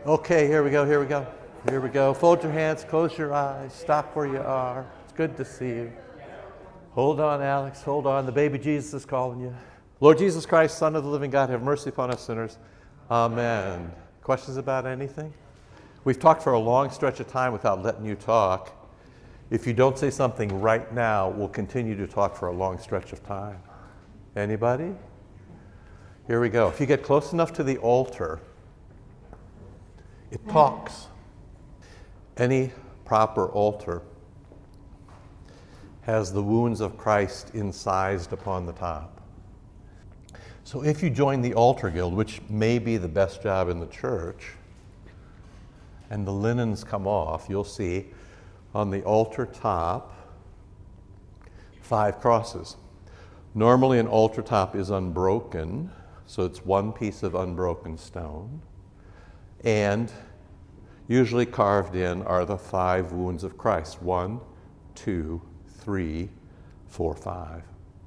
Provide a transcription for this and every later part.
Okay, here we go, here we go. Here we go. Fold your hands, close your eyes, stop where you are. It's good to see you. Hold on, Alex, hold on. The baby Jesus is calling you. Lord Jesus Christ, Son of the living God, have mercy upon us sinners. Amen. Questions about anything? We've talked for a long stretch of time without letting you talk. If you don't say something right now, we'll continue to talk for a long stretch of time. Anybody? Here we go. If you get close enough to the altar, it talks. Any proper altar has the wounds of Christ incised upon the top. So if you join the altar guild, which may be the best job in the church, and the linens come off, you'll see on the altar top 5 crosses. Normally an altar top is unbroken, so it's one piece of unbroken stone. And usually carved in are the 5 wounds of Christ. 1, 2, 3, 4, 5.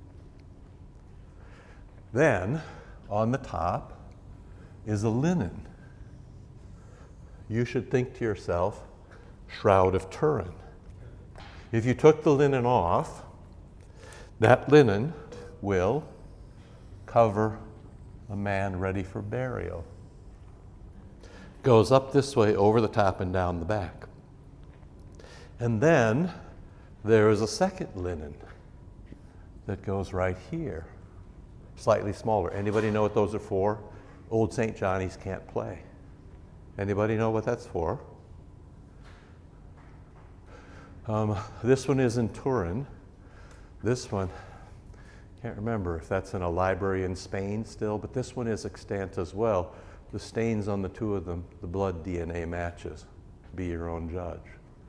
Then, on the top is a linen. You should think to yourself, Shroud of Turin. If you took the linen off, that linen will cover a man ready for burial. Goes up this way, over the top and down the back. And then there is a second linen that goes right here, slightly smaller. Anybody know what those are for? Old St. Johnny's can't play. Anybody know what that's for? This one is in Turin. This one, can't remember if that's in a library in Spain still, but this one is extant as well. The stains on the 2 of them, the blood DNA matches. Be your own judge.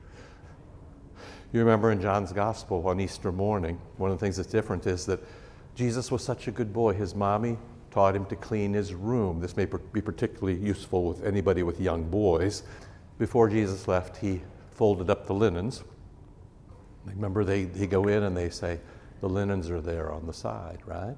You remember in John's Gospel on Easter morning, one of the things that's different is that Jesus was such a good boy. His mommy taught him to clean his room. This may be particularly useful with anybody with young boys. Before Jesus left, he folded up the linens. Remember, they go in and they say, the linens are there on the side, right?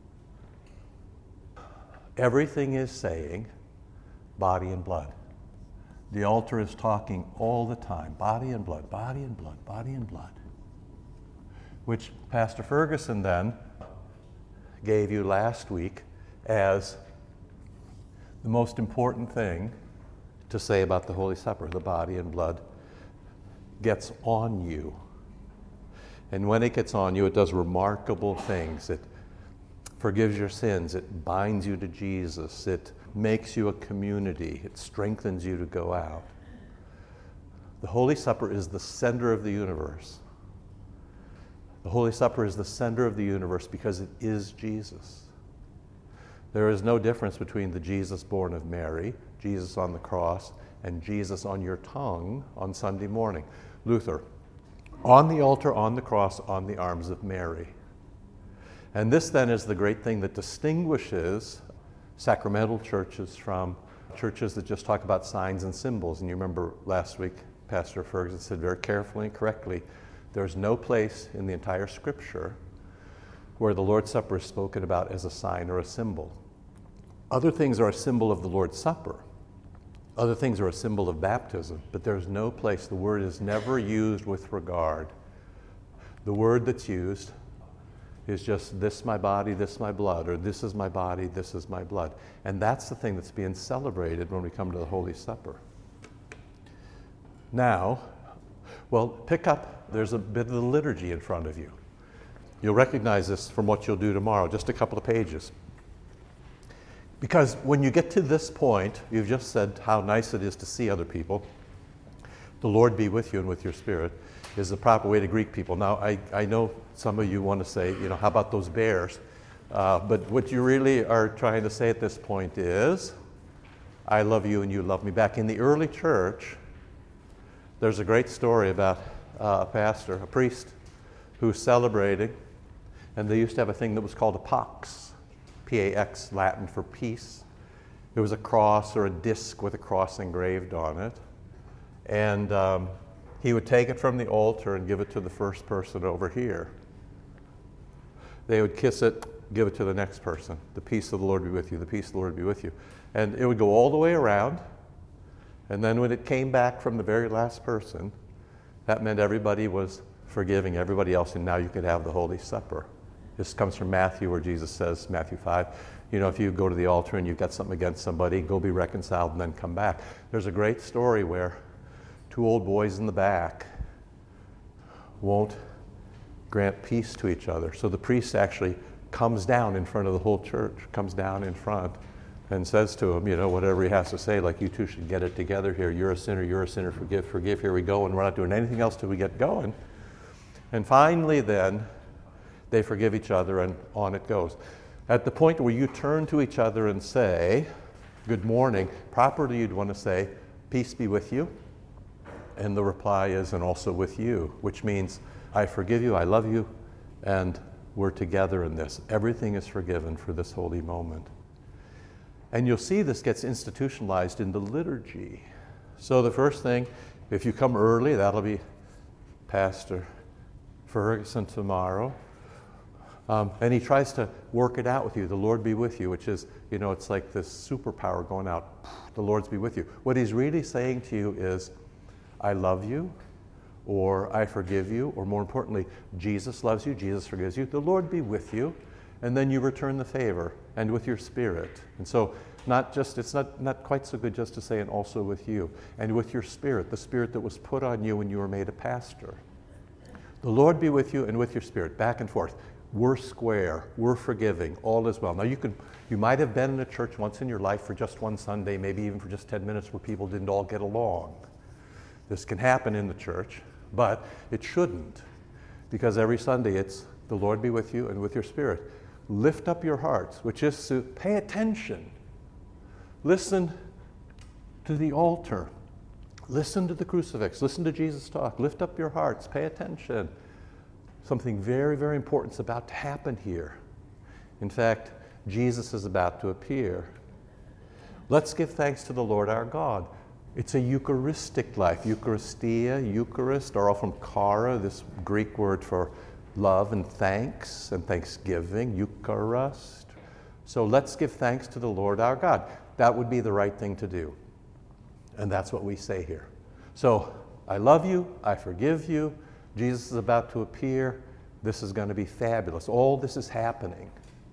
Everything is saying body and blood. The altar is talking all the time, body and blood, body and blood, body and blood. Which Pastor Ferguson then gave you last week as the most important thing to say about the Holy Supper. The body and blood gets on you. And when it gets on you, it does remarkable things. It forgives your sins. It binds you to Jesus. It makes you a community. It strengthens you to go out. The Holy Supper is the center of the universe. The Holy Supper is the center of the universe because it is Jesus. There is no difference between the Jesus born of Mary, Jesus on the cross, and Jesus on your tongue on Sunday morning. Luther, on the altar, on the cross, on the arms of Mary. And this then is the great thing that distinguishes sacramental churches from churches that just talk about signs and symbols. And you remember last week, Pastor Ferguson said very carefully and correctly, there's no place in the entire Scripture where the Lord's Supper is spoken about as a sign or a symbol. Other things are a symbol of the Lord's Supper. Other things are a symbol of baptism, but there's no place. The word is never used with regard. The word that's used is just this my body, this my blood, or this is my body, this is my blood. And that's the thing that's being celebrated when we come to the Holy Supper. Now, well, pick up, there's a bit of the liturgy in front of you. You'll recognize this from what you'll do tomorrow, just a couple of pages. Because when you get to this point, you've just said how nice it is to see other people. The Lord be with you and with your spirit is the proper way to greet people. Now, I know some of you want to say, how about those bears? But what you really are trying to say at this point is, I love you and you love me back. In the early church, there's a great story about a pastor, a priest, who's celebrating, and they used to have a thing that was called a pax. P-A-X, Latin for peace. It was a cross or a disc with a cross engraved on it. And he would take it from the altar and give it to the first person over here. They would kiss it, give it to the next person. The peace of the Lord be with you, the peace of the Lord be with you. And it would go all the way around, And then when it came back from the very last person, that meant everybody was forgiving everybody else, and now you could have the Holy Supper. This comes from Matthew, where Jesus says, Matthew 5, if you go to the altar and you've got something against somebody, go be reconciled and then come back. There's a great story where two old boys in the back won't grant peace to each other. So the priest actually comes down in front of the whole church, comes down in front and says to him, whatever he has to say, like, you two should get it together here. You're a sinner, forgive, here we go. And we're not doing anything else till we get going. And finally then, they forgive each other and on it goes. At the point where you turn to each other and say, good morning, properly you'd want to say, peace be with you. And the reply is, and also with you, which means, I forgive you, I love you, and we're together in this. Everything is forgiven for this holy moment. And you'll see this gets institutionalized in the liturgy. So the first thing, if you come early, that'll be Pastor Ferguson tomorrow. And he tries to work it out with you. The Lord be with you, which is, it's like this superpower going out. The Lord's be with you. What he's really saying to you is, I love you, or I forgive you, or more importantly, Jesus loves you, Jesus forgives you. The Lord be with you. And then you return the favor, and with your spirit. And so it's not quite so good just to say, and also with you. And with your spirit, the spirit that was put on you when you were made a pastor. The Lord be with you and with your spirit, back and forth. We're square, we're forgiving, all is well. Now you might have been in a church once in your life for just one Sunday, maybe even for just 10 minutes where people didn't all get along. This can happen in the church, but it shouldn't. Because every Sunday it's the Lord be with you and with your spirit. Lift up your hearts, which is to pay attention. Listen to the altar. Listen to the crucifix. Listen to Jesus talk. Lift up your hearts. Pay attention. Something very, very important is about to happen here. In fact, Jesus is about to appear. Let's give thanks to the Lord our God. It's a Eucharistic life. Eucharistia, Eucharist, are all from chara, this Greek word for love and thanks and thanksgiving, Eucharist. So let's give thanks to the Lord our God. That would be the right thing to do. And that's what we say here. So I love you, I forgive you, Jesus is about to appear, this is going to be fabulous. All this is happening.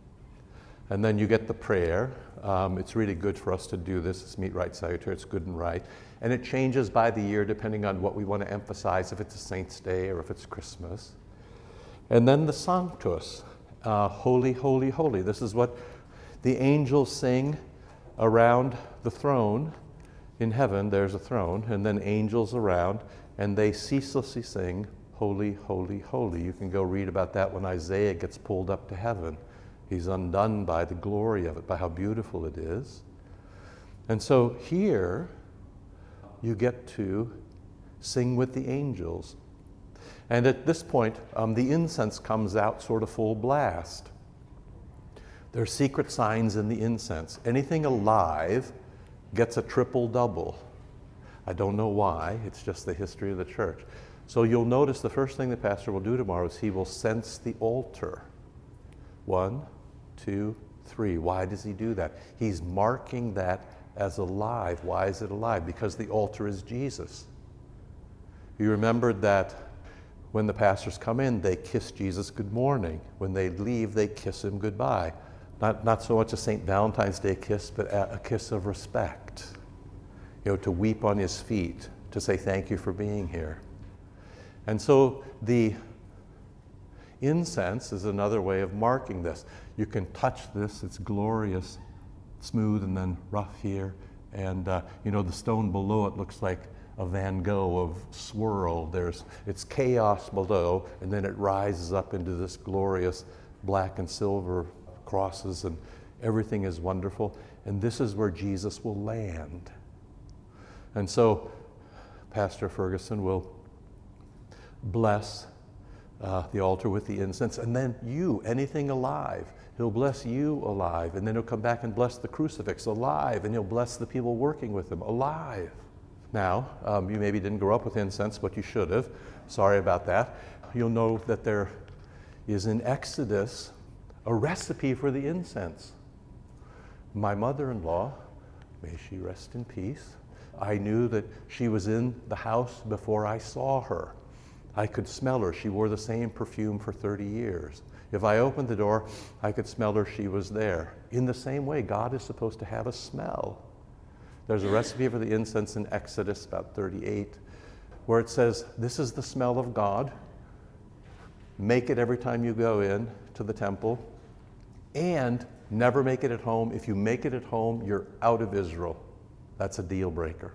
And then you get the prayer. It's really good for us to do this. It's Meet Right Salutary, it's good and right. And it changes by the year depending on what we want to emphasize, if it's a Saint's Day or if it's Christmas. And then the Sanctus, holy, holy, holy. This is what the angels sing around the throne. In heaven, there's a throne, and then angels around, and they ceaselessly sing, holy, holy, holy. You can go read about that when Isaiah gets pulled up to heaven. He's undone by the glory of it, by how beautiful it is. And so here, you get to sing with the angels. And at this point, the incense comes out sort of full blast. There are secret signs in the incense. Anything alive gets a triple double. I don't know why, it's just the history of the church. So you'll notice the first thing the pastor will do tomorrow is he will cense the altar. 1, 2, 3. Why does he do that? He's marking that as alive. Why is it alive? Because the altar is Jesus. You remembered that when the pastors come in, they kiss Jesus good morning. When they leave, they kiss him goodbye. Not so much a St. Valentine's Day kiss, but a kiss of respect. To weep on his feet, to say thank you for being here. And so the incense is another way of marking this. You can touch this, it's glorious, smooth and then rough here. And the stone below it looks like a Van Gogh of swirl. It's chaos below, and then it rises up into this glorious black and silver crosses, and everything is wonderful. And this is where Jesus will land. And so Pastor Ferguson will bless the altar with the incense, and then anything alive, he'll bless you alive, and then he'll come back and bless the crucifix alive, and he'll bless the people working with him alive. Now, you maybe didn't grow up with incense, but you should have. Sorry about that. You'll know that there is in Exodus a recipe for the incense. My mother-in-law, may she rest in peace, I knew that she was in the house before I saw her. I could smell her. She wore the same perfume for 30 years. If I opened the door, I could smell her. She was there. In the same way, God is supposed to have a smell. There's a recipe for the incense in Exodus, about 38, where it says, this is the smell of God. Make it every time you go in to the temple. And never make it at home. If you make it at home, you're out of Israel. That's a deal breaker.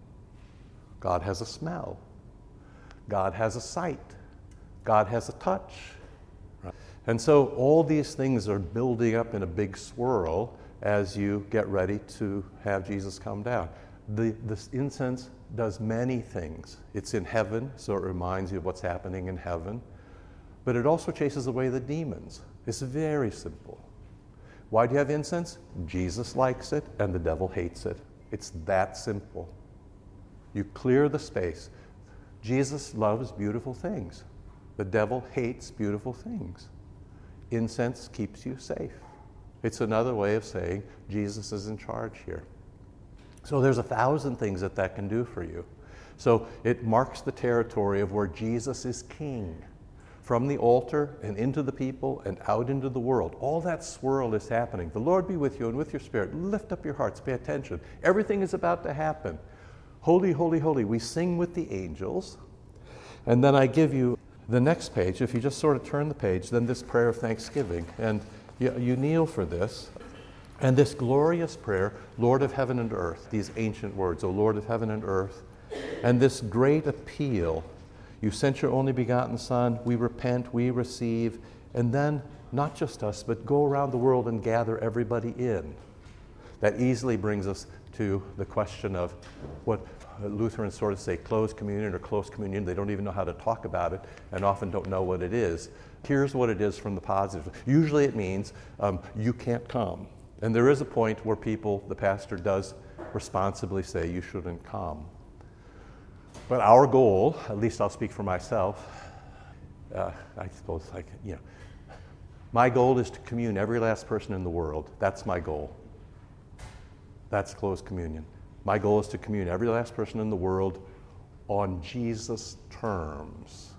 God has a smell. God has a sight. God has a touch. Right? And so all these things are building up in a big swirl as you get ready to have Jesus come down. This incense does many things. It's in heaven, so it reminds you of what's happening in heaven. But it also chases away the demons. It's very simple. Why do you have incense? Jesus likes it and the devil hates it. It's that simple. You clear the space. Jesus loves beautiful things. The devil hates beautiful things. Incense keeps you safe. It's another way of saying Jesus is in charge here. So there's 1,000 things that can do for you. So it marks the territory of where Jesus is king. From the altar and into the people and out into the world. All that swirl is happening. The Lord be with you and with your spirit. Lift up your hearts. Pay attention. Everything is about to happen. Holy, holy, holy. We sing with the angels. And then I give you the next page. If you just sort of turn the page, then this prayer of thanksgiving. And you kneel for this. And this glorious prayer, Lord of heaven and earth, these ancient words, O Lord of heaven and earth. And this great appeal. You sent your only begotten Son, we repent, we receive, and then not just us, but go around the world and gather everybody in. That easily brings us to the question of what Lutherans sort of say, closed communion or close communion. They don't even know how to talk about it and often don't know what it is. Here's what it is from the positive. Usually it means you can't come. And there is a point where the pastor does responsibly say you shouldn't come. But our goal, at least I'll speak for myself, I suppose my goal is to commune every last person in the world. That's my goal. That's closed communion. My goal is to commune every last person in the world on Jesus' terms.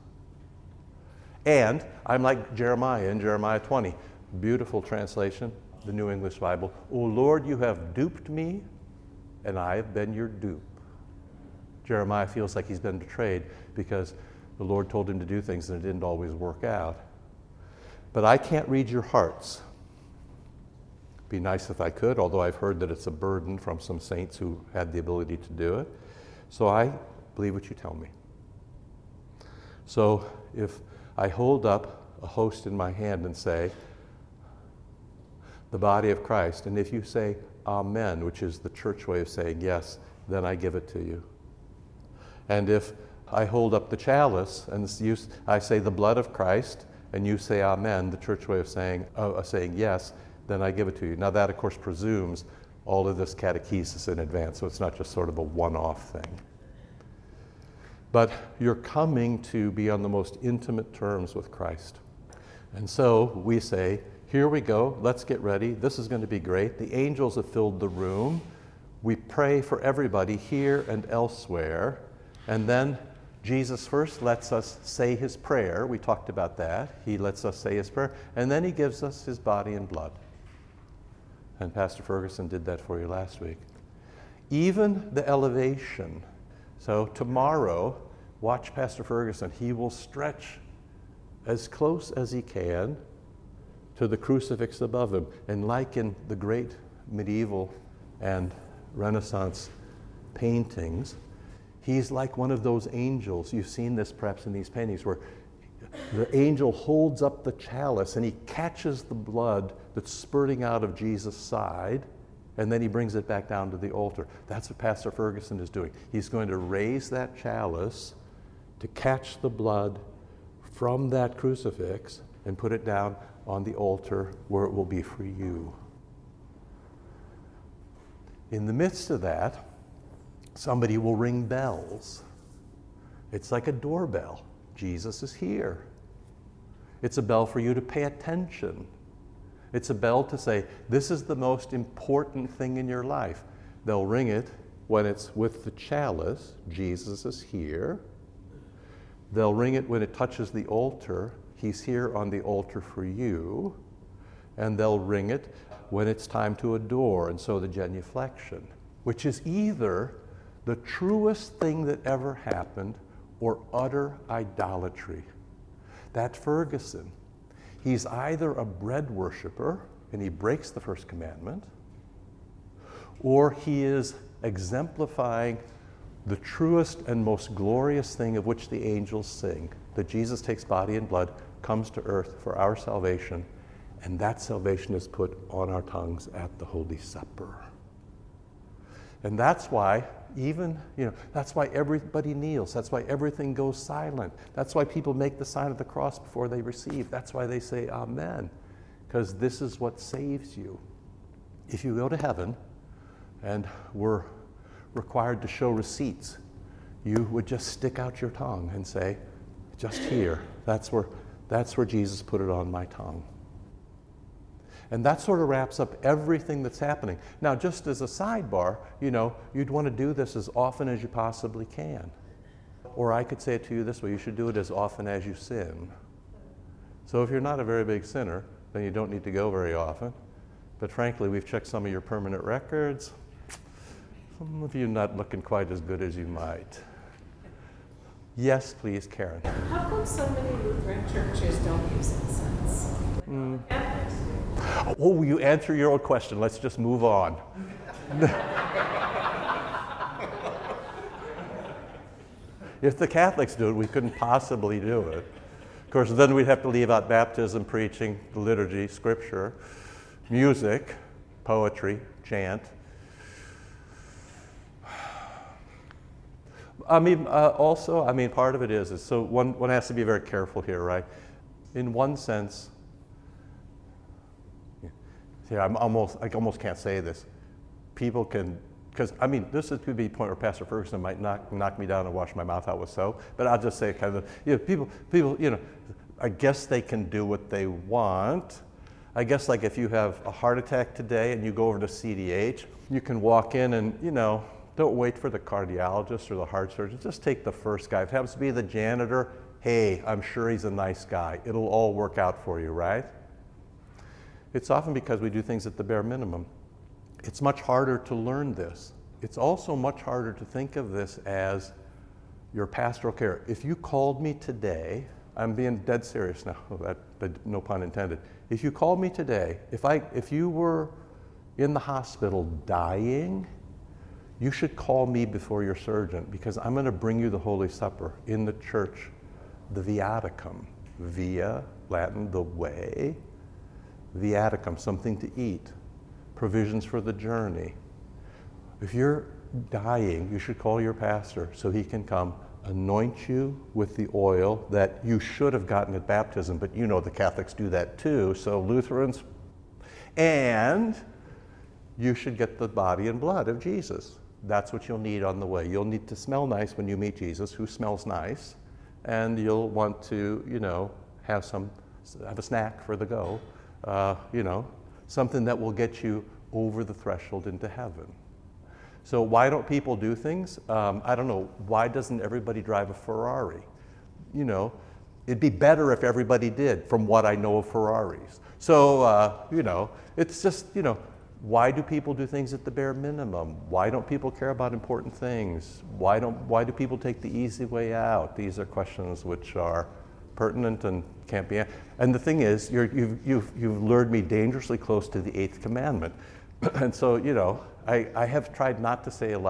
And I'm like Jeremiah in Jeremiah 20. Beautiful translation, the New English Bible. O Lord, you have duped me, and I have been your dupe. Jeremiah feels like he's been betrayed because the Lord told him to do things and it didn't always work out. But I can't read your hearts. It'd be nice if I could, although I've heard that it's a burden from some saints who had the ability to do it. So I believe what you tell me. So if I hold up a host in my hand and say, the body of Christ, and if you say amen, which is the church way of saying yes, then I give it to you. And if I hold up the chalice and I say the blood of Christ, and you say amen, the church way of saying yes, then I give it to you. Now that, of course, presumes all of this catechesis in advance, so it's not just sort of a one-off thing. But you're coming to be on the most intimate terms with Christ. And so we say, here we go, let's get ready. This is going to be great. The angels have filled the room. We pray for everybody here and elsewhere. And then Jesus first lets us say his prayer. We talked about that. He lets us say his prayer. And then he gives us his body and blood. And Pastor Ferguson did that for you last week. Even the elevation. So tomorrow, watch Pastor Ferguson. He will stretch as close as he can to the crucifix above him. And like in the great medieval and Renaissance paintings, he's like one of those angels. You've seen this perhaps in these paintings where the angel holds up the chalice and he catches the blood that's spurting out of Jesus' side, and then he brings it back down to the altar. That's what Pastor Ferguson is doing. He's going to raise that chalice to catch the blood from that crucifix and put it down on the altar where it will be for you. In the midst of that, somebody will ring bells. It's like a doorbell. Jesus is here. It's a bell for you to pay attention. It's a bell to say, this is the most important thing in your life. They'll ring it, when it's with the chalice, Jesus is here. They'll ring it when it touches the altar, he's here on the altar for you. And they'll ring it when it's time to adore, and so the genuflection, which is either the truest thing that ever happened or utter idolatry. That Ferguson, he's either a bread worshiper, and he breaks the first commandment, or he is exemplifying the truest and most glorious thing of which the angels sing, that Jesus takes body and blood, comes to earth for our salvation, and that salvation is put on our tongues at the Holy Supper. And that's why that's why everybody kneels. That's why everything goes silent. That's why people make the sign of the cross before they receive. That's why they say amen, because this is what saves you. If you go to heaven and were required to show receipts, you would just stick out your tongue and say, just here. That's where Jesus put it on my tongue. And that sort of wraps up everything that's happening. Now, just as a sidebar, you'd want to do this as often as you possibly can. Or I could say it to you this way, you should do it as often as you sin. So if you're not a very big sinner, then you don't need to go very often. But frankly, we've checked some of your permanent records. Some of you not looking quite as good as you might. Yes, please, Karen. How come so many Lutheran churches don't use incense? Catholics do. Oh, you answer your own question. Let's just move on. If the Catholics do it, we couldn't possibly do it. Of course, then we'd have to leave out baptism, preaching, the liturgy, scripture, music, poetry, chant. Part of it is so one has to be very careful here, right? In one sense, I almost can't say this. People can, because this could be a point where Pastor Ferguson might knock me down and wash my mouth out with soap, but I'll just say people, I guess they can do what they want. I guess like if you have a heart attack today and you go over to CDH, you can walk in and, don't wait for the cardiologist or the heart surgeon. Just take the first guy. If it happens to be the janitor, hey, I'm sure he's a nice guy. It'll all work out for you, right? It's often because we do things at the bare minimum. It's much harder to learn this. It's also much harder to think of this as your pastoral care. If you called me today, I'm being dead serious now, that no pun intended. If you called me today, if you were in the hospital dying, you should call me before your surgeon, because I'm going to bring you the Holy Supper in the church, the Viaticum. Via, Latin, the way. Viaticum, something to eat. Provisions for the journey. If you're dying, you should call your pastor so he can come anoint you with the oil that you should have gotten at baptism, but the Catholics do that too, so Lutherans. And you should get the body and blood of Jesus. That's what you'll need on the way. You'll need to smell nice when you meet Jesus, who smells nice, and you'll want to, have a snack for the go, something that will get you over the threshold into heaven. So why don't people do things? I don't know. Why doesn't everybody drive a Ferrari? It'd be better if everybody did, from what I know of Ferraris. So, it's just, why do people do things at the bare minimum? Why don't people care about important things? Why do people take the easy way out? These are questions which are pertinent and can't be. And the thing is, you've lured me dangerously close to the 8th commandment. And so, I have tried not to say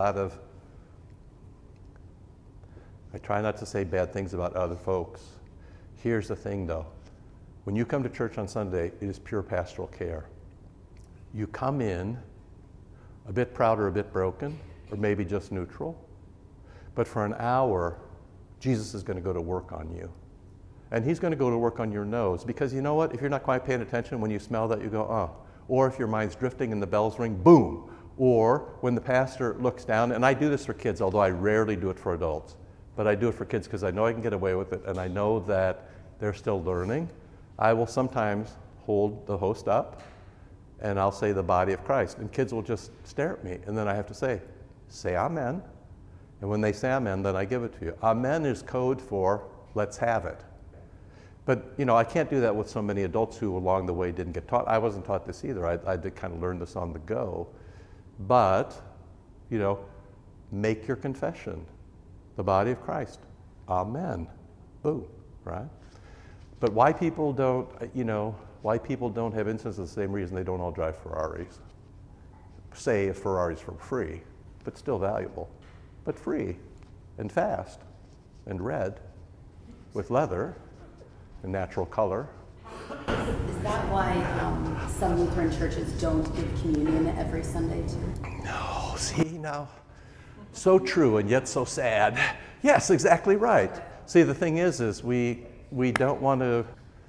I try not to say bad things about other folks. Here's the thing though. When you come to church on Sunday, it is pure pastoral care. You come in a bit proud or a bit broken, or maybe just neutral. But for an hour, Jesus is going to go to work on you. And he's going to go to work on your nose, because you know what? If you're not quite paying attention, when you smell that, you go, oh. Or if your mind's drifting and the bells ring, boom. Or when the pastor looks down, and I do this for kids, although I rarely do it for adults, but I do it for kids because I know I can get away with it, and I know that they're still learning. I will sometimes hold the host up, and I'll say the body of Christ, and kids will just stare at me, and then I have to say, say amen. And when they say amen, then I give it to you. Amen is code for let's have it. But, I can't do that with so many adults who along the way didn't get taught. I wasn't taught this either. I did kind of learn this on the go. But, make your confession. The body of Christ. Amen. Boom. Right? But why people don't have instances the same reason they don't all drive Ferraris. Say if Ferraris for free, but still valuable. But free and fast and red with leather and natural color. Is that why some Lutheran churches don't give communion every Sunday too? No, see now, so true and yet so sad. Yes, exactly right. See, the thing is we don't want to,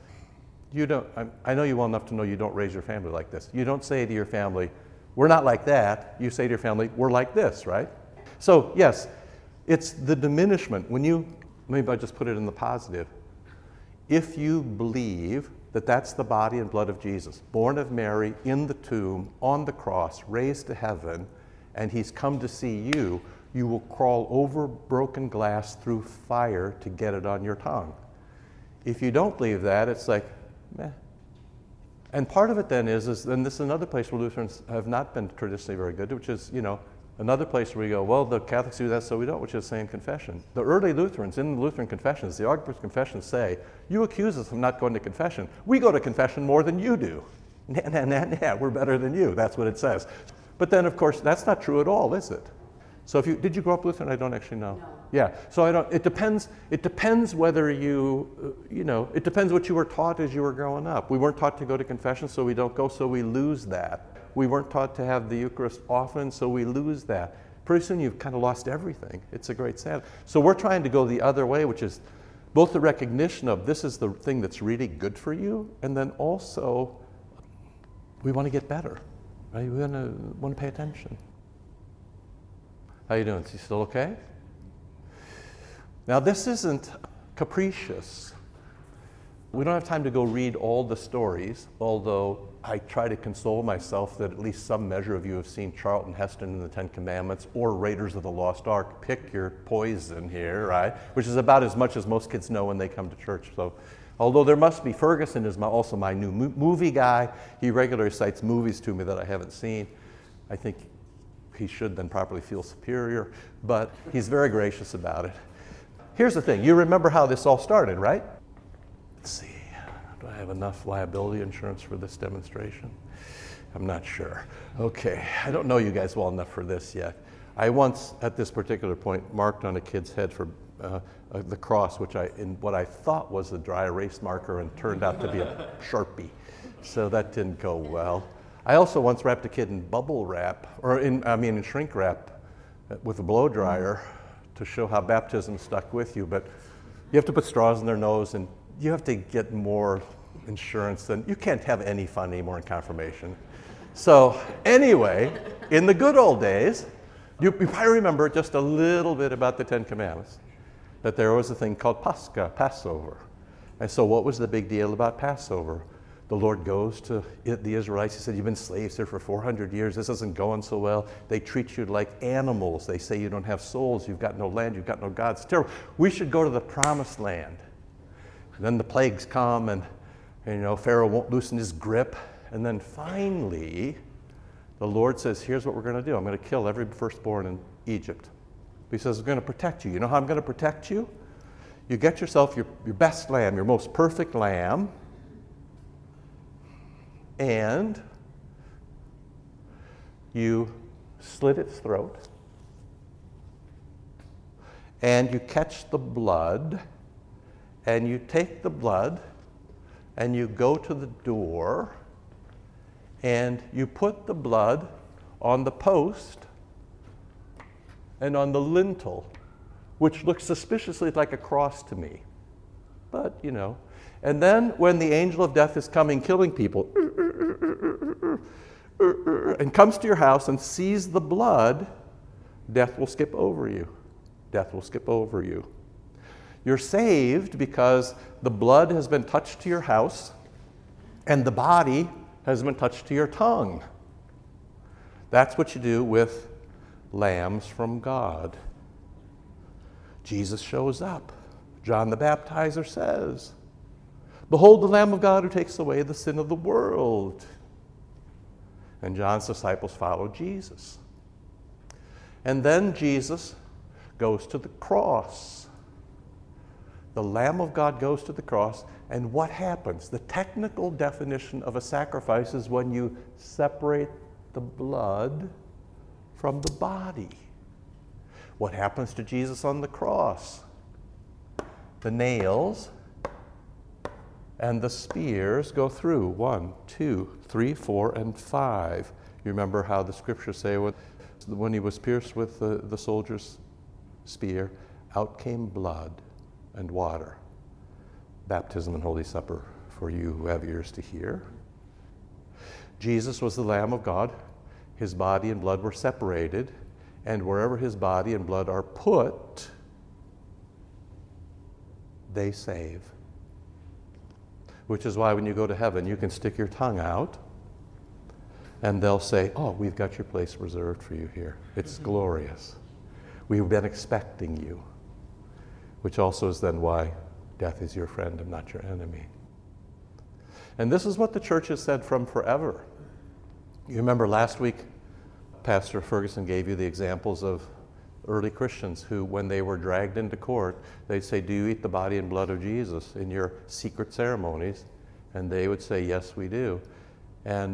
I know you well enough to know you don't raise your family like this. You don't say to your family, we're not like that. You say to your family, we're like this, right? So yes, it's the diminishment. Maybe I just put it in the positive. If you believe that that's the body and blood of Jesus, born of Mary, in the tomb, on the cross, raised to heaven, and he's come to see you, you will crawl over broken glass through fire to get it on your tongue. If you don't believe that, it's like, meh. And part of it then is and this is another place where Lutherans have not been traditionally very good, which is, another place where we go, well, the Catholics do that, so we don't, which is saying confession. The early Lutherans, in the Lutheran confessions, the Augsburg confessions say, you accuse us of not going to confession. We go to confession more than you do. Nah, we're better than you. That's what it says. But then, of course, that's not true at all, is it? So did you grow up Lutheran? I don't actually know. No. Yeah, so it depends whether it depends what you were taught as you were growing up. We weren't taught to go to confession, so we don't go, so we lose that. We weren't taught to have the Eucharist often, so we lose that. Pretty soon you've kind of lost everything. It's a great sad. So we're trying to go the other way, which is both the recognition of this is the thing that's really good for you, and then also we want to get better. Right? We want to pay attention. How you doing? Is he still okay? Now this isn't capricious. We don't have time to go read all the stories, although I try to console myself that at least some measure of you have seen Charlton Heston in the Ten Commandments or Raiders of the Lost Ark. Pick your poison here, right? Which is about as much as most kids know when they come to church. So, although there must be, Ferguson is also my new movie guy. He regularly cites movies to me that I haven't seen. I think he should then properly feel superior, but he's very gracious about it. Here's the thing. You remember how this all started, right? Let's see. Do I have enough liability insurance for this demonstration? I'm not sure. Okay, I don't know you guys well enough for this yet. I once, at this particular point, marked on a kid's head for the cross, which in what I thought was a dry erase marker and turned out to be a Sharpie. So that didn't go well. I also once wrapped a kid in bubble wrap, in shrink wrap with a blow dryer to show how baptism stuck with you. But you have to put straws in their nose, and you have to get more insurance than, you can't have any fun anymore in confirmation. So anyway, in the good old days, you probably remember just a little bit about the Ten Commandments, that there was a thing called Pascha, Passover. And so what was the big deal about Passover? The Lord goes to the Israelites. He said, you've been slaves here for 400 years. This isn't going so well. They treat you like animals. They say you don't have souls. You've got no land. You've got no God. It's terrible. We should go to the promised land. And then the plagues come, and Pharaoh won't loosen his grip. And then finally, the Lord says, here's what we're going to do. I'm going to kill every firstborn in Egypt. He says, I'm going to protect you. You know how I'm going to protect you? You get yourself your best lamb, your most perfect lamb, and you slit its throat, and you catch the blood, and you take the blood, and you go to the door, and you put the blood on the post and on the lintel, which looks suspiciously like a cross to me. But, and then when the angel of death is coming, killing people, and comes to your house and sees the blood, death will skip over you. Death will skip over you. You're saved because the blood has been touched to your house and the body has been touched to your tongue. That's what you do with lambs from God. Jesus shows up. John the Baptizer says, "Behold the Lamb of God who takes away the sin of the world." And John's disciples follow Jesus. And then Jesus goes to the cross. The Lamb of God goes to the cross, and what happens? The technical definition of a sacrifice is when you separate the blood from the body. What happens to Jesus on the cross? The nails and the spears go through 1, 2, 3, 4, and 5. You remember how the scriptures say when he was pierced with the soldier's spear, out came blood and water. Baptism and Holy Supper for you who have ears to hear. Jesus was the Lamb of God. His body and blood were separated, and wherever his body and blood are put, they save. Which is why when you go to heaven, you can stick your tongue out, and they'll say, "Oh, we've got your place reserved for you here. It's glorious. We've been expecting you." Which also is then why death is your friend and not your enemy. And this is what the church has said from forever. You remember last week, Pastor Ferguson gave you the examples of early Christians who, when they were dragged into court, they'd say, "Do you eat the body and blood of Jesus in your secret ceremonies?" And they would say, "Yes, we do." And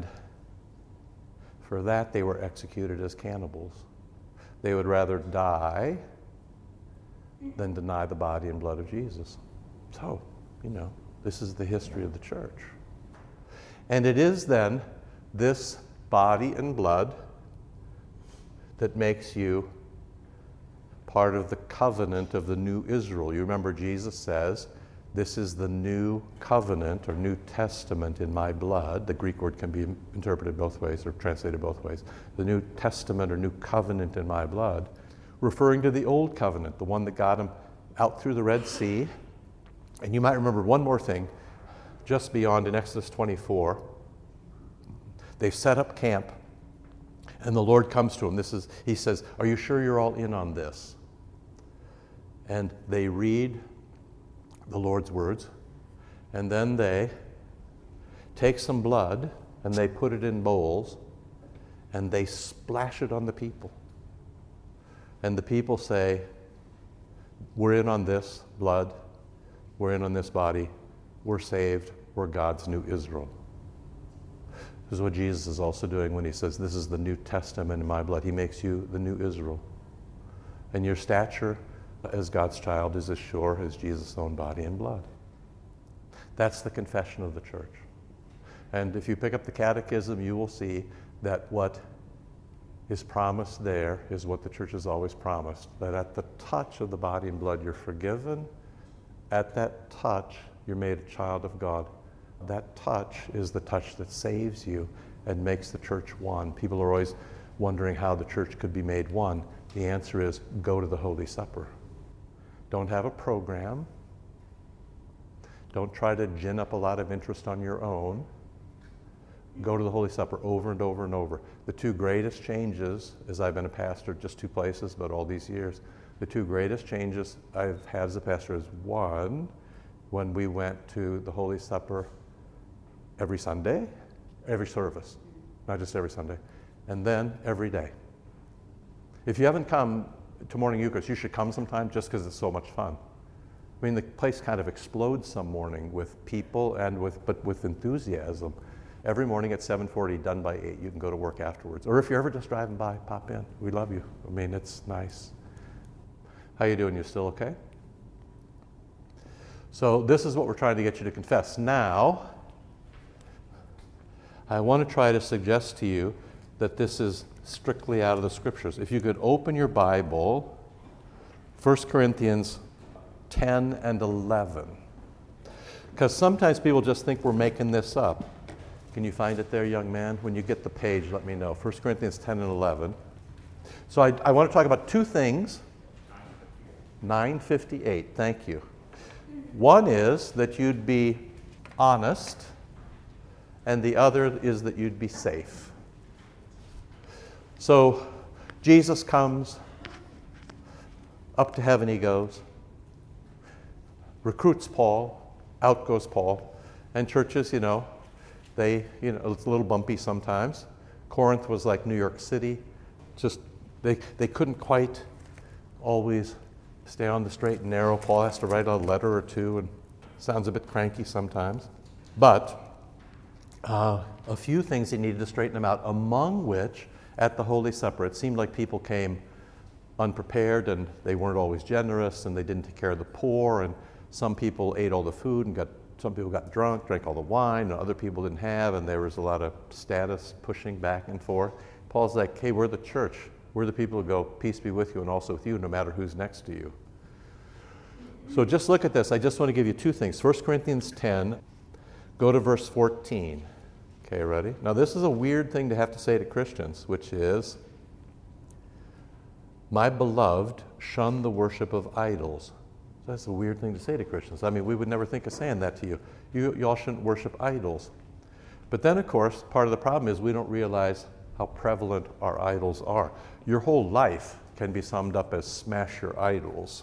for that, they were executed as cannibals. They would rather die than deny the body and blood of Jesus. So, this is the history of the church. And it is then this body and blood that makes you part of the covenant of the new Israel. You remember Jesus says, "This is the new covenant or New Testament in my blood." The Greek word can be interpreted both ways or translated both ways. The New Testament or new covenant in my blood, referring to the old covenant, the one that got him out through the Red Sea. And you might remember one more thing, just beyond in Exodus 24. They've set up camp, and the Lord comes to them. He says, "Are you sure you're all in on this?" And they read the Lord's words, and then they take some blood, and they put it in bowls, and they splash it on the people. And the people say, "We're in on this blood. We're in on this body. We're saved. We're God's new Israel." This is what Jesus is also doing when he says, "This is the New Testament in my blood." He makes you the new Israel. And your stature as God's child is as sure as Jesus' own body and blood. That's the confession of the church. And if you pick up the catechism, you will see that what is promised there is what the church has always promised, that at the touch of the body and blood, you're forgiven. At that touch, you're made a child of God. That touch is the touch that saves you and makes the church one. People are always wondering how the church could be made one. The answer is go to the Holy Supper. Don't have a program. Don't try to gin up a lot of interest on your own. Go to the Holy Supper over and over and over. The two greatest changes, as I've been a pastor, just two places, but all these years, the two greatest changes I've had as a pastor is one, when we went to the Holy Supper every Sunday, every service, not just every Sunday, and then every day. If you haven't come to Morning Eucharist, you should come sometime just because it's so much fun. I mean, the place kind of explodes some morning with people but with enthusiasm. Every morning at 7:40, done by 8, you can go to work afterwards. Or if you're ever just driving by, pop in. We love you. I mean, it's nice. How you doing? You still okay? So this is what we're trying to get you to confess. Now, I want to try to suggest to you that this is strictly out of the Scriptures. If you could open your Bible, 1 Corinthians 10 and 11. Because sometimes people just think we're making this up. Can you find it there, young man? When you get the page, let me know. 1 Corinthians 10 and 11. So I want to talk about two things. 958, thank you. One is that you'd be honest, and the other is that you'd be safe. So Jesus comes, up to heaven he goes, recruits Paul, out goes Paul, and churches, it's a little bumpy sometimes. Corinth was like New York City, just they couldn't quite always stay on the straight and narrow. Paul has to write a letter or two, and sounds a bit cranky sometimes. But a few things he needed to straighten them out, among which, at the Holy Supper, it seemed like people came unprepared, and they weren't always generous, and they didn't take care of the poor, and some people ate all the food and some people got drunk, drank all the wine, and other people didn't have, and there was a lot of status pushing back and forth. Paul's like, hey, we're the church. We're the people who go, peace be with you and also with you, no matter who's next to you. So just look at this. I just want to give you two things. 1 Corinthians 10, go to verse 14. Okay, ready? Now this is a weird thing to have to say to Christians, which is, my beloved, shun the worship of idols. That's a weird thing to say to Christians. I mean, we would never think of saying that to you. You all shouldn't worship idols. But then, of course, part of the problem is we don't realize how prevalent our idols are. Your whole life can be summed up as smash your idols.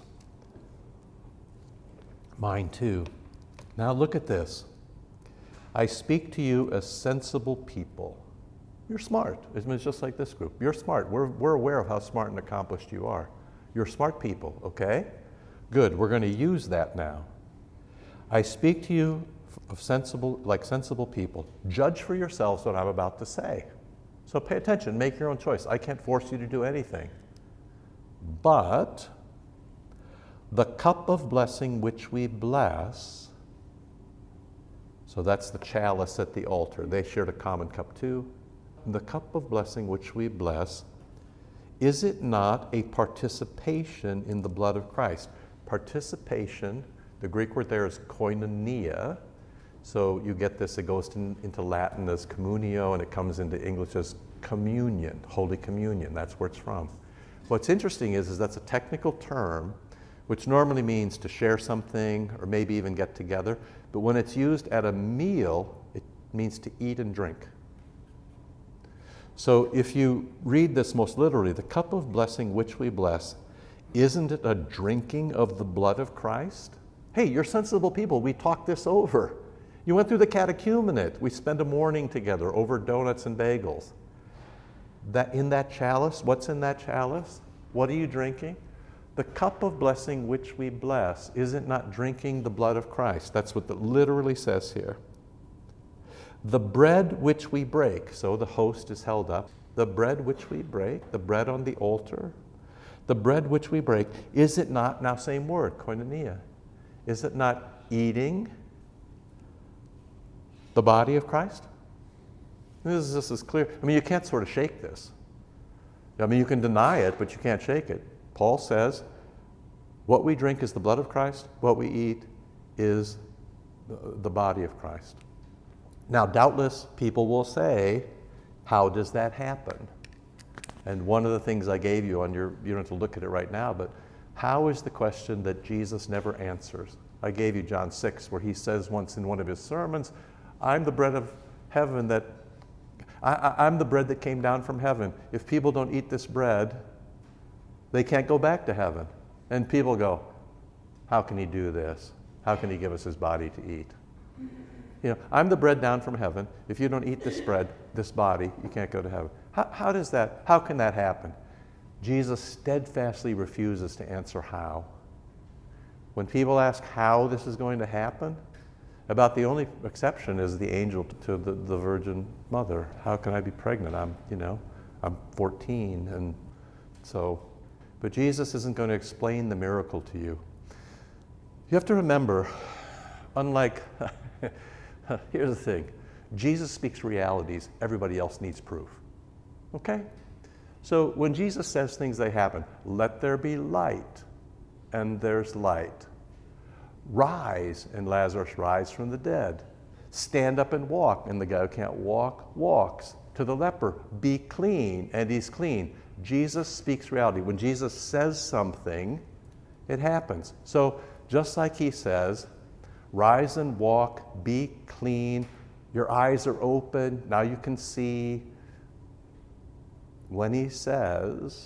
Mine too. Now look at this. I speak to you as sensible people. You're smart. It's just like this group. You're smart. We're aware of how smart and accomplished you are. You're smart people, okay? Good. We're going to use that now. I speak to you of sensible people. Judge for yourselves what I'm about to say. So pay attention. Make your own choice. I can't force you to do anything. But the cup of blessing which we bless, so that's the chalice at the altar. They shared a common cup too. The cup of blessing which we bless, is it not a participation in the blood of Christ? Participation, the Greek word there is koinonia. So you get this, it goes into Latin as communio, and it comes into English as communion, Holy Communion. That's where it's from. What's interesting is that's a technical term which normally means to share something or maybe even get together. But when it's used at a meal, it means to eat and drink. So if you read this most literally, the cup of blessing which we bless, isn't it a drinking of the blood of Christ? Hey, you're sensible people. We talked this over. You went through the catechumenate. We spent a morning together over donuts and bagels. That in that chalice, what's in that chalice? What are you drinking? The cup of blessing which we bless, is it not drinking the blood of Christ? That's what it literally says here. The bread which we break, so the host is held up. The bread which we break, the bread on the altar, the bread which we break, is it not, now same word, koinonia, is it not eating the body of Christ? This is clear. I mean, you can't sort of shake this. I mean, you can deny it, but you can't shake it. Paul says, what we drink is the blood of Christ, what we eat is the body of Christ. Now, doubtless, people will say, how does that happen? And one of the things I gave you on you don't have to look at it right now, but how is the question that Jesus never answers? I gave you John 6, where he says once in one of his sermons, I'm the bread of heaven I'm the bread that came down from heaven. If people don't eat this bread, they can't go back to heaven. And people go, how can he do this? How can he give us his body to eat? I'm the bread down from heaven. If you don't eat this bread, this body, you can't go to heaven. How can that happen? Jesus steadfastly refuses to answer how. When people ask how this is going to happen, about the only exception is the angel to the Virgin Mother. How can I be pregnant? I'm 14, and so. But Jesus isn't going to explain the miracle to you. You have to remember, unlike, here's the thing, Jesus speaks realities, everybody else needs proof. Okay? So when Jesus says things, they happen. Let there be light, and there's light. Rise, and Lazarus rise from the dead. Stand up and walk, and the guy who can't walk walks. To the leper, be clean, and he's clean. Jesus speaks reality. When Jesus says something, it happens. So just like he says, rise and walk, be clean, your eyes are open, now you can see. When he says,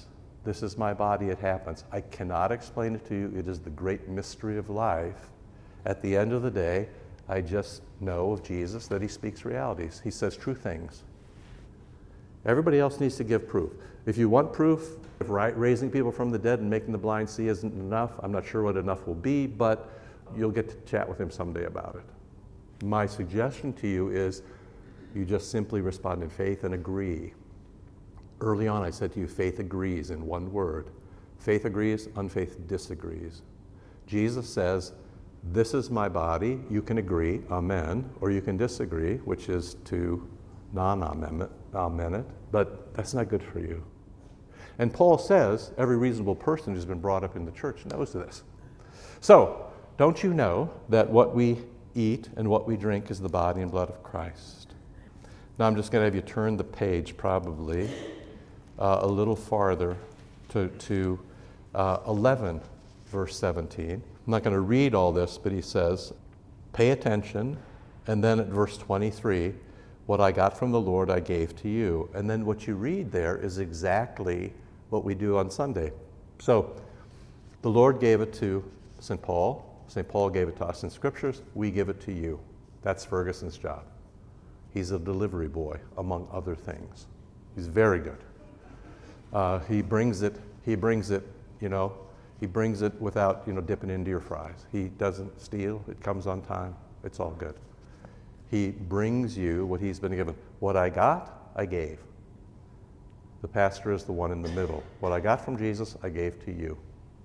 This is my body, it happens. I cannot explain it to you. It is the great mystery of life. At the end of the day, I just know of Jesus that he speaks realities. He says true things. Everybody else needs to give proof. If you want proof, if raising people from the dead and making the blind see isn't enough, I'm not sure what enough will be, but you'll get to chat with him someday about it. My suggestion to you is you just simply respond in faith and agree. Early on, I said to you, faith agrees in one word. Faith agrees, unfaith disagrees. Jesus says, this is my body. You can agree, amen, or you can disagree, which is to non-amen it, but that's not good for you. And Paul says every reasonable person who's been brought up in the church knows this. So, don't you know that what we eat and what we drink is the body and blood of Christ? Now I'm just going to have you turn the page probably a little farther to 11, verse 17. I'm not going to read all this, but he says, pay attention, and then at verse 23, what I got from the Lord I gave to you. And then what you read there is exactly what we do on Sunday. So the Lord gave it to St. Paul. St. Paul gave it to us in Scriptures. We give it to you. That's Ferguson's job. He's a delivery boy, among other things. He's very good. He brings it, he brings it without, dipping into your fries. He doesn't steal. It comes on time. It's all good. He brings you what he's been given. What I got, I gave. The pastor is the one in the middle. What I got from Jesus, I gave to you.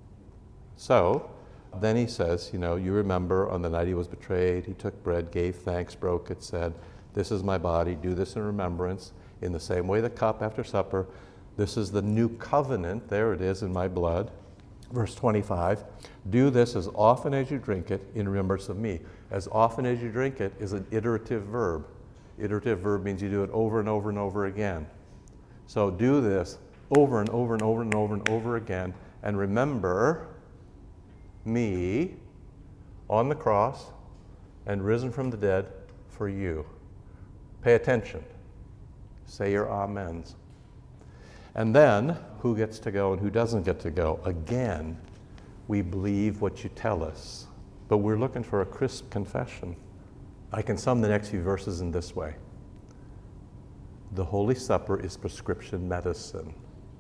So, then he says, you remember on the night he was betrayed, he took bread, gave thanks, broke it, said, this is my body, do this in remembrance. In the same way the cup after supper, this is the new covenant, there it is in my blood. Verse 25, do this as often as you drink it in remembrance of me. As often as you drink it is an iterative verb. Iterative verb means you do it over and over and over again. So do this over and over and over and over and over again, and remember me on the cross and risen from the dead for you. Pay attention. Say your amens. And then, who gets to go and who doesn't get to go? Again, we believe what you tell us, but we're looking for a crisp confession. I can sum the next few verses in this way. The Holy Supper is prescription medicine.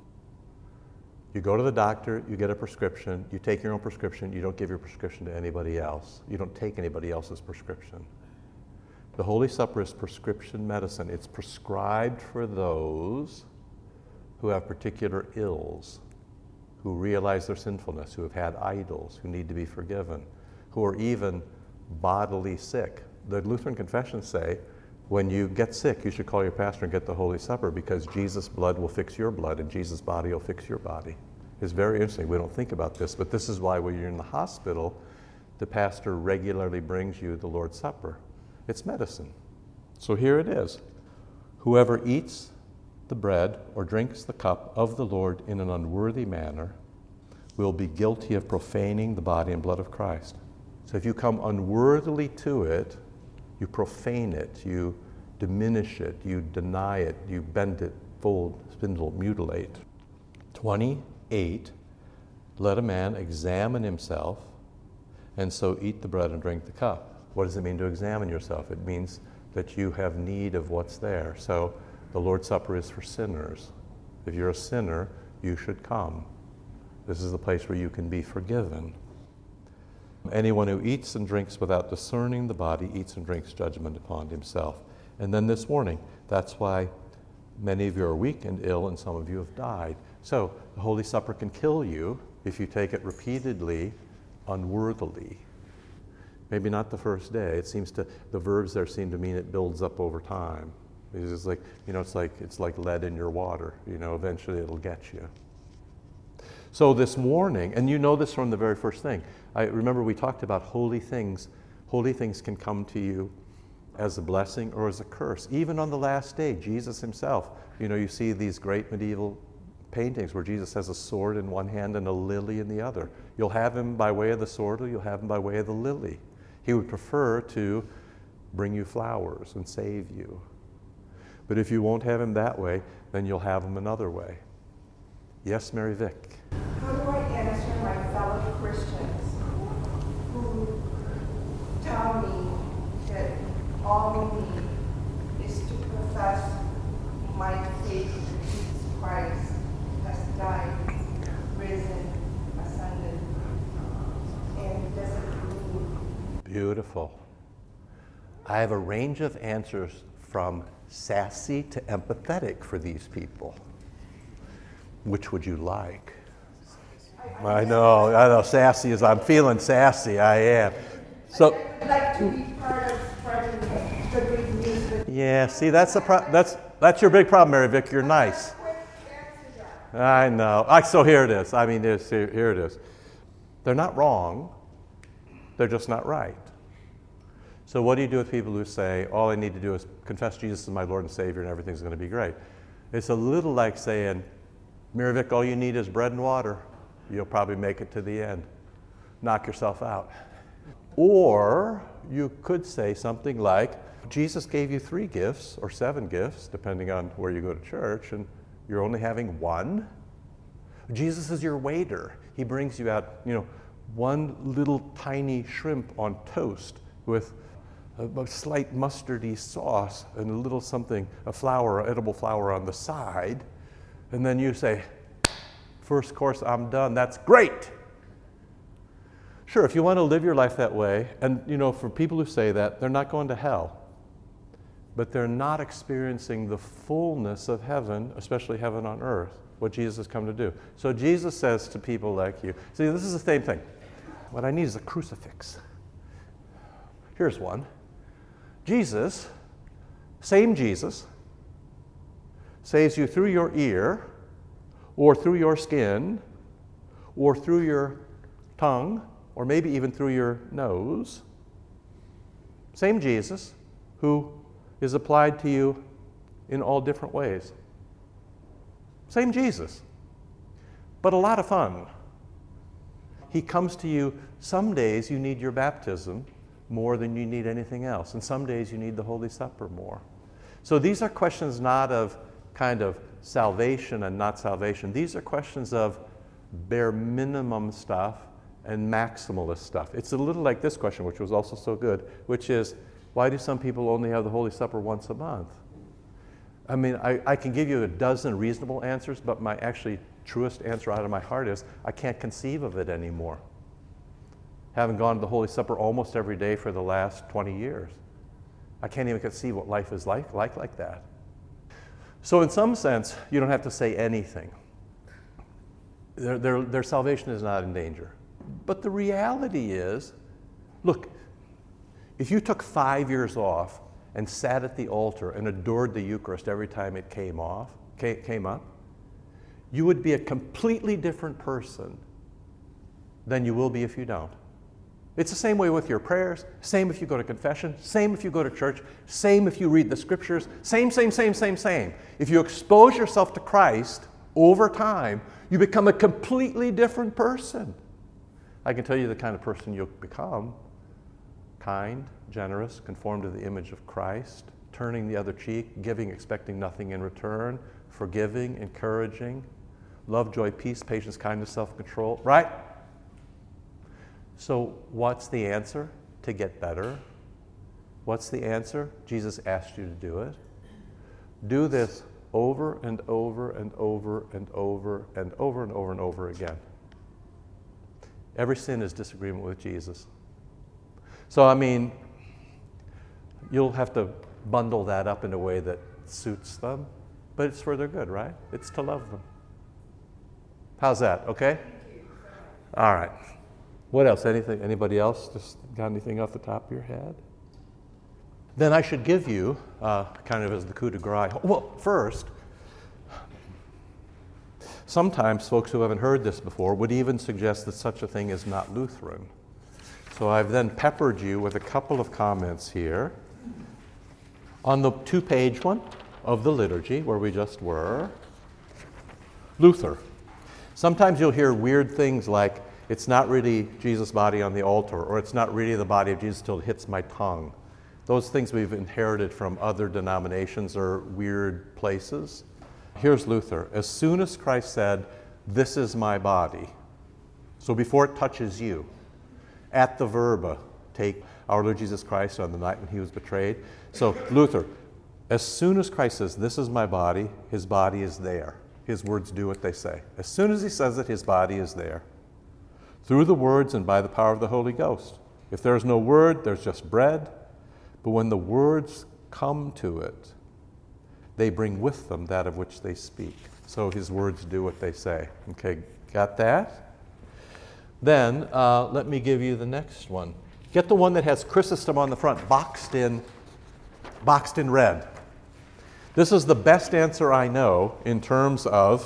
You go to the doctor, you get a prescription, you take your own prescription, you don't give your prescription to anybody else. You don't take anybody else's prescription. The Holy Supper is prescription medicine. It's prescribed for those who have particular ills, who realize their sinfulness, who have had idols, who need to be forgiven, who are even bodily sick. The Lutheran confessions say, when you get sick, you should call your pastor and get the Holy Supper because Jesus' blood will fix your blood and Jesus' body will fix your body. It's very interesting. We don't think about this, but this is why when you're in the hospital, the pastor regularly brings you the Lord's Supper. It's medicine. So here it is. Whoever eats the bread or drinks the cup of the Lord in an unworthy manner will be guilty of profaning the body and blood of Christ. So if you come unworthily to it, you profane it, you diminish it, you deny it, you bend it, fold, spindle, mutilate. 28, let a man examine himself and so eat the bread and drink the cup. What does it mean to examine yourself? It means that you have need of what's there. So the Lord's Supper is for sinners. If you're a sinner, you should come. This is the place where you can be forgiven. Anyone who eats and drinks without discerning the body eats and drinks judgment upon himself. And then this morning, that's why many of you are weak and ill and some of you have died. So the Holy Supper can kill you if you take it repeatedly, unworthily. Maybe not the first day. The verbs there seem to mean it builds up over time. It's just like, it's like lead in your water. Eventually it'll get you. So this morning, and you know this from the very first thing, I remember we talked about holy things. Holy things can come to you as a blessing or as a curse. Even on the last day, Jesus himself, you see these great medieval paintings where Jesus has a sword in one hand and a lily in the other. You'll have him by way of the sword or you'll have him by way of the lily. He would prefer to bring you flowers and save you. But if you won't have him that way, then you'll have him another way. Yes, Mary Vic. How do I answer my fellow Christians who tell me that all we need is to profess my faith in Jesus Christ has died, risen, ascended, and doesn't mean? Beautiful. I have a range of answers from sassy to empathetic for these people. Which would you like? I know, sassy is, I'm feeling sassy, I am. So, I would like to be part of spreading the good news. yeah, see, that's your big problem, Mary Vic, you're nice. I know. So here it is. I mean, here it is. They're not wrong, they're just not right. So what do you do with people who say, all I need to do is confess Jesus as my Lord and Savior and everything's going to be great? It's a little like saying, Mary Vic, all you need is bread and water. You'll probably make it to the end. Knock yourself out. Or you could say something like, Jesus gave you 3 gifts or 7 gifts, depending on where you go to church, and you're only having 1. Jesus is your waiter. He brings you out, one little tiny shrimp on toast with a slight mustardy sauce and a little something, a flour, an edible flour on the side. And then you say, first course, I'm done. That's great. Sure, if you want to live your life that way, and for people who say that, they're not going to hell. But they're not experiencing the fullness of heaven, especially heaven on earth, what Jesus has come to do. So Jesus says to people like you, see, this is the same thing. What I need is a crucifix. Here's one. Jesus, same Jesus, saves you through your ear, or through your skin, or through your tongue, or maybe even through your nose. Same Jesus who is applied to you in all different ways. Same Jesus, but a lot of fun. He comes to you. Some days you need your baptism more than you need anything else, and some days you need the Holy Supper more. So these are questions not of kind of salvation and not salvation. These are questions of bare minimum stuff and maximalist stuff. It's a little like this question, which was also so good, which is, why do some people only have the Holy Supper once a month? I mean, I can give you a dozen reasonable answers, but my actually truest answer out of my heart is, I can't conceive of it anymore. Having gone to the Holy Supper almost every day for the last 20 years. I can't even conceive what life is like that. So in some sense, you don't have to say anything. Their salvation is not in danger. But the reality is, look, if you took 5 years off and sat at the altar and adored the Eucharist every time it came up, you would be a completely different person than you will be if you don't. It's the same way with your prayers, same if you go to confession, same if you go to church, same if you read the scriptures, same. If you expose yourself to Christ over time, you become a completely different person. I can tell you the kind of person you'll become: kind, generous, conformed to the image of Christ, turning the other cheek, giving, expecting nothing in return, forgiving, encouraging, love, joy, peace, patience, kindness, self-control, right? So what's the answer to get better? What's the answer? Jesus asked you to do it. Do this over and over and over and over and over and over and over again. Every sin is disagreement with Jesus. So, I mean, you'll have to bundle that up in a way that suits them, but it's for their good, right? It's to love them. How's that? Okay? All right. What else? Anything? Anybody else? Just got anything off the top of your head? Then I should give you, kind of as the coup de grace. Well, first, sometimes folks who haven't heard this before would even suggest that such a thing is not Lutheran. So I've then peppered you with a couple of comments here. On the 2-page one of the liturgy, where we just were, Luther. Sometimes you'll hear weird things like, it's not really Jesus' body on the altar, or it's not really the body of Jesus till it hits my tongue. Those things we've inherited from other denominations or weird places. Here's Luther. As soon as Christ said, this is my body. So before it touches you, at the verba, take our Lord Jesus Christ on the night when he was betrayed. So Luther, as soon as Christ says, this is my body, his body is there. His words do what they say. As soon as he says it, his body is there. Through the words and by the power of the Holy Ghost. If there's no word, there's just bread. But when the words come to it, they bring with them that of which they speak. So his words do what they say. Okay, got that? Then let me give you the next one. Get the one that has Chrysostom on the front, boxed in red. This is the best answer I know in terms of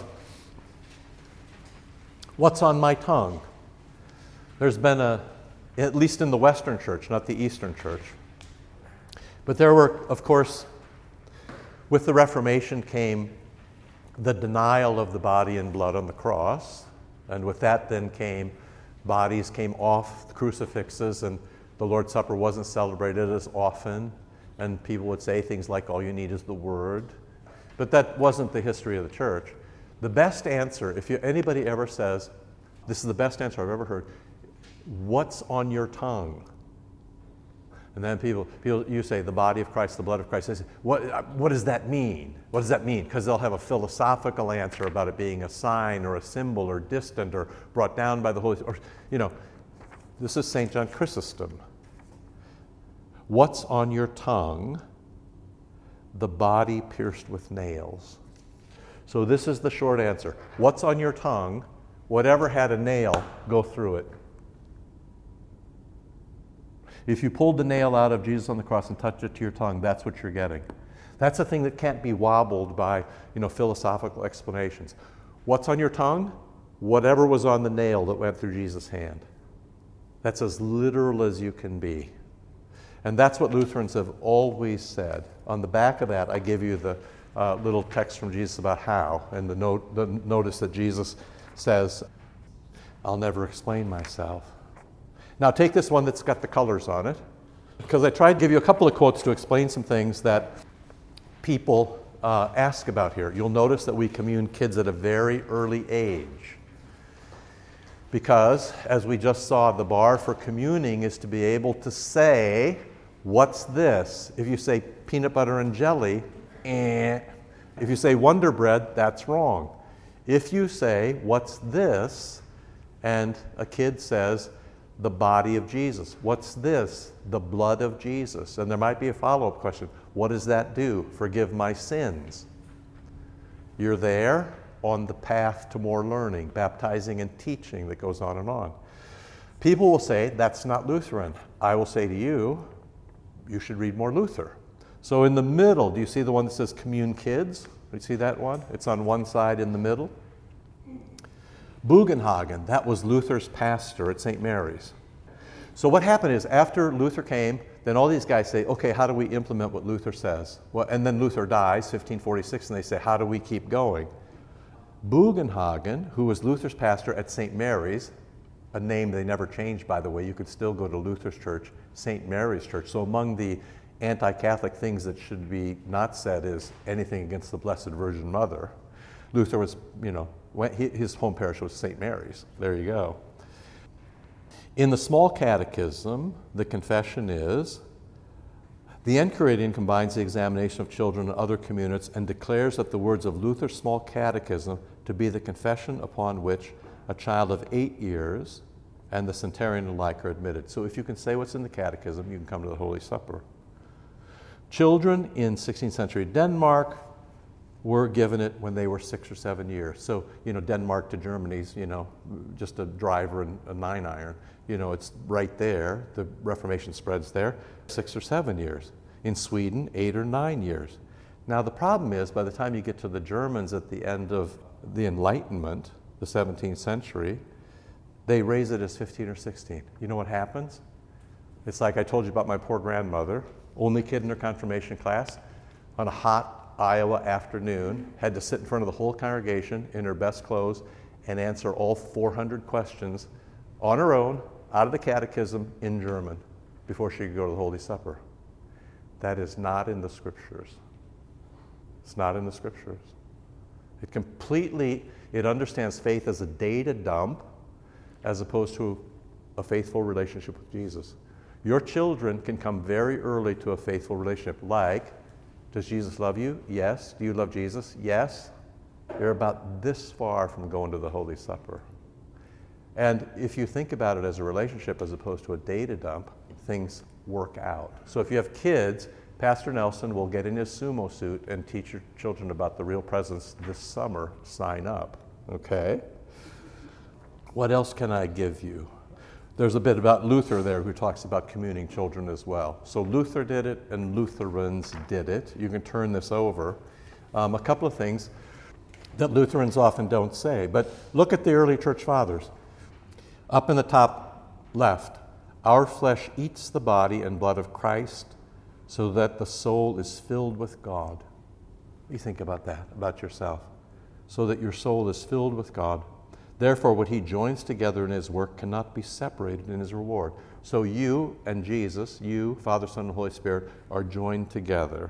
what's on my tongue. There's been at least in the Western Church, not the Eastern Church. But there were, of course, with the Reformation came the denial of the body and blood on the cross. And with that then bodies came off the crucifixes, and the Lord's Supper wasn't celebrated as often. And people would say things like, all you need is the word. But that wasn't the history of the church. The best answer, if anybody ever says, this is the best answer I've ever heard, what's on your tongue? And then people, you say the body of Christ, the blood of Christ. They say, what does that mean? What does that mean? Because they'll have a philosophical answer about it being a sign or a symbol or distant or brought down by the Holy Spirit. This is St. John Chrysostom. What's on your tongue? The body pierced with nails. So this is the short answer. What's on your tongue? Whatever had a nail, go through it. If you pulled the nail out of Jesus on the cross and touched it to your tongue, that's what you're getting. That's a thing that can't be wobbled by, philosophical explanations. What's on your tongue? Whatever was on the nail that went through Jesus' hand. That's as literal as you can be. And that's what Lutherans have always said. On the back of that, I give you the little text from Jesus about how, and the notice that Jesus says, I'll never explain myself. Now take this one that's got the colors on it, because I tried to give you a couple of quotes to explain some things that people ask about here. You'll notice that we commune kids at a very early age. Because, as we just saw, the bar for communing is to be able to say, what's this? If you say peanut butter and jelly, If you say Wonder Bread, that's wrong. If you say, what's this? And a kid says, the body of Jesus. What's this? The blood of Jesus. And there might be a follow-up question. What does that do? Forgive my sins. You're there on the path to more learning, baptizing and teaching that goes on and on. People will say, that's not Lutheran. I will say to you, you should read more Luther. So in the middle, do you see the one that says Commune Kids? Do you see that one? It's on one side in the middle. Bugenhagen, that was Luther's pastor at St. Mary's. So what happened is, after Luther came, then all these guys say, okay, how do we implement what Luther says? Well, and then Luther dies, 1546, and they say, how do we keep going? Bugenhagen, who was Luther's pastor at St. Mary's, a name they never changed, by the way, you could still go to Luther's church, St. Mary's Church. So among the anti-Catholic things that should be not said is anything against the Blessed Virgin Mother. Luther was, his home parish was St. Mary's. There you go. In the Small Catechism, the confession is, the Enchiridion combines the examination of children and other communities and declares that the words of Luther's Small Catechism to be the confession upon which a child of 8 years and the centurion alike are admitted. So if you can say what's in the Catechism, you can come to the Holy Supper. Children in 16th century Denmark were given it when they were 6 or 7 years. So, Denmark to Germany's, just a driver and a 9-iron. It's right there. The Reformation spreads there. 6 or 7 years. In Sweden, 8 or 9 years. Now, the problem is, by the time you get to the Germans at the end of the Enlightenment, the 17th century, they raise it as 15 or 16. You know what happens? It's like I told you about my poor grandmother, only kid in her confirmation class, on a hot Iowa afternoon, had to sit in front of the whole congregation in her best clothes and answer all 400 questions on her own, out of the catechism, in German, before she could go to the Holy Supper. That is not in the Scriptures. It's not in the Scriptures. It completely, It understands faith as a data dump as opposed to a faithful relationship with Jesus. Your children can come very early to a faithful relationship, like, does Jesus love you? Yes. Do you love Jesus? Yes. They're about this far from going to the Holy Supper. And if you think about it as a relationship as opposed to a data dump, things work out. So if you have kids, Pastor Nelson will get in his sumo suit and teach your children about the real presence this summer. Sign up, okay? What else can I give you? There's a bit about Luther there who talks about communing children as well. So Luther did it and Lutherans did it. You can turn this over. A couple of things that Lutherans often don't say, but look at the early church fathers. Up in the top left, our flesh eats the body and blood of Christ so that the soul is filled with God. You think about that, about yourself. So that your soul is filled with God. Therefore, what he joins together in his work cannot be separated in his reward. So you and Jesus, you, Father, Son, and Holy Spirit, are joined together.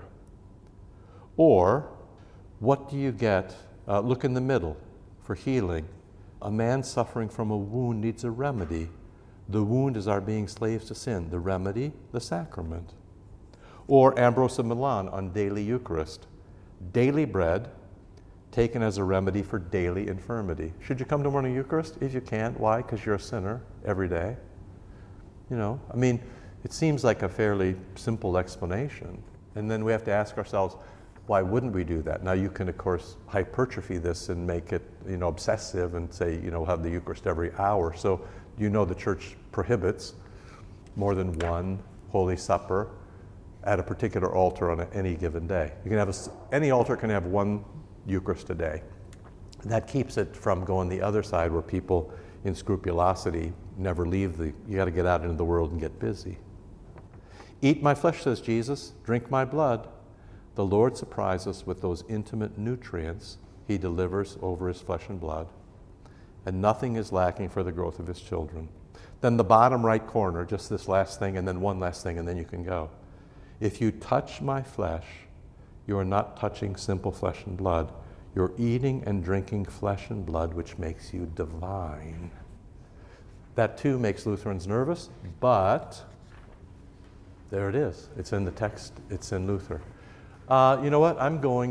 Or, what do you get? Look in the middle for healing. A man suffering from a wound needs a remedy. The wound is our being slaves to sin. The remedy, the sacrament. Or Ambrose of Milan on daily Eucharist. Daily bread taken as a remedy for daily infirmity. Should you come to morning Eucharist? If you can. Why? Because you're a sinner every day. You know, I mean, it seems like a fairly simple explanation. And then we have to ask ourselves, why wouldn't we do that? Now you can, of course, hypertrophy this and make it, obsessive and say, have the Eucharist every hour. So the church prohibits more than one Holy Supper at a particular altar on any given day. You can have any altar can have one Eucharist a day. That keeps it from going the other side where people in scrupulosity never leave you got to get out into the world and get busy. Eat my flesh, says Jesus, drink my blood. The Lord surprises us with those intimate nutrients he delivers over his flesh and blood, and nothing is lacking for the growth of his children. Then the bottom right corner, just this last thing, and then one last thing, and then you can go. If you touch my flesh, you are not touching simple flesh and blood. You're eating and drinking flesh and blood, which makes you divine. That too makes Lutherans nervous, but there it is. It's in the text. It's in Luther. You know what?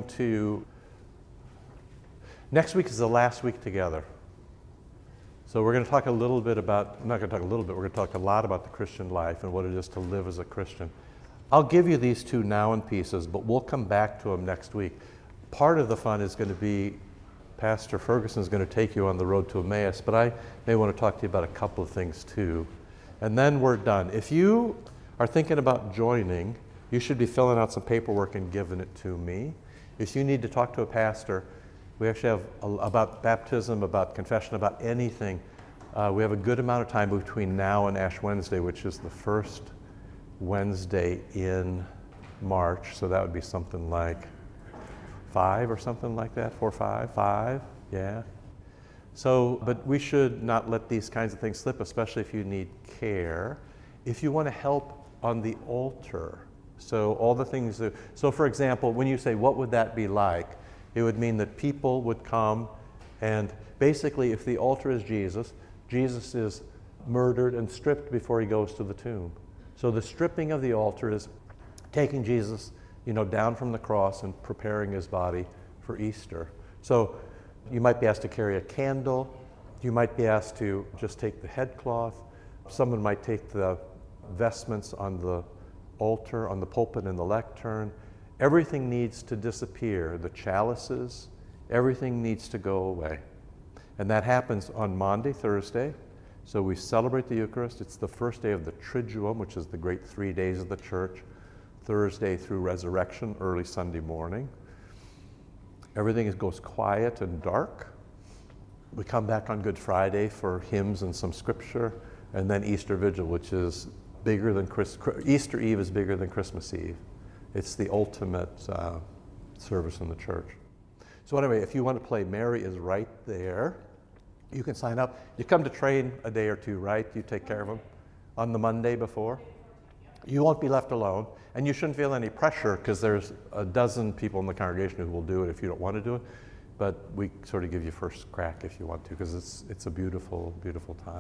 Next week is the last week together. So we're going to talk a little bit about, I'm not going to talk a little bit, we're going to talk a lot about the Christian life and what it is to live as a Christian. I'll give you these two now in pieces, but we'll come back to them next week. Part of the fun is going to be Pastor Ferguson is going to take you on the road to Emmaus, but I may want to talk to you about a couple of things too. And then we're done. If you are thinking about joining, you should be filling out some paperwork and giving it to me. If you need to talk to a pastor, we actually have about baptism, about confession, about anything. We have a good amount of time between now and Ash Wednesday, which is the first Wednesday in March. So that would be something like 5 or something like that, 4 or 5, yeah. So, but we should not let these kinds of things slip, especially if you need care. If you want to help on the altar, so all the things that, so for example, when you say, what would that be like? It would mean that people would come and basically if the altar is Jesus, Jesus is murdered and stripped before he goes to the tomb. So the stripping of the altar is taking Jesus, down from the cross and preparing his body for Easter. So you might be asked to carry a candle. You might be asked to just take the headcloth. Someone might take the vestments on the altar, on the pulpit and the lectern. Everything needs to disappear. The chalices, everything needs to go away. And that happens on Maundy, Thursday. So we celebrate the Eucharist. It's the first day of the Triduum, which is the great 3 days of the church. Thursday through resurrection, early Sunday morning. Everything goes quiet and dark. We come back on Good Friday for hymns and some scripture, and then Easter Vigil, which is bigger than Easter Eve is bigger than Christmas Eve. It's the ultimate service in the church. So anyway, if you want to play, Mary is right there. You can sign up. You come to train a day or two, right? You take care of them on the Monday before. You won't be left alone, and you shouldn't feel any pressure because there's a dozen people in the congregation who will do it if you don't want to do it. but we sort of give you first crack if you want to, because it's a beautiful, beautiful time.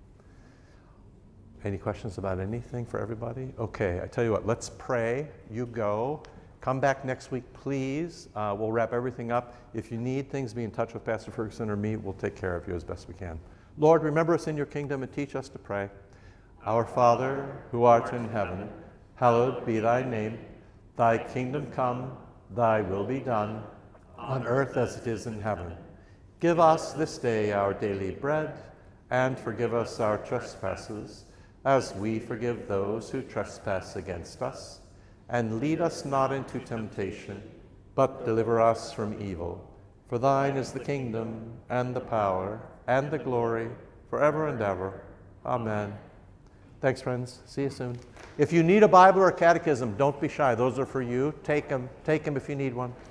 Any questions about anything for everybody? Okay, I tell you what, let's pray. You go. Come back next week, please. We'll wrap everything up. If you need things, be in touch with Pastor Ferguson or me. We'll take care of you as best we can. Lord, remember us in your kingdom and teach us to pray. Our Father, who art in heaven, hallowed be thy name. Thy kingdom come, thy will be done, on earth as it is in heaven. Give us this day our daily bread, and forgive us our trespasses, as we forgive those who trespass against us. And lead us not into temptation, but deliver us from evil. For thine is the kingdom, and the power, and the glory, forever and ever. Amen. Thanks, friends. See you soon. If you need a Bible or a catechism, don't be shy. Those are for you. Take them if you need one.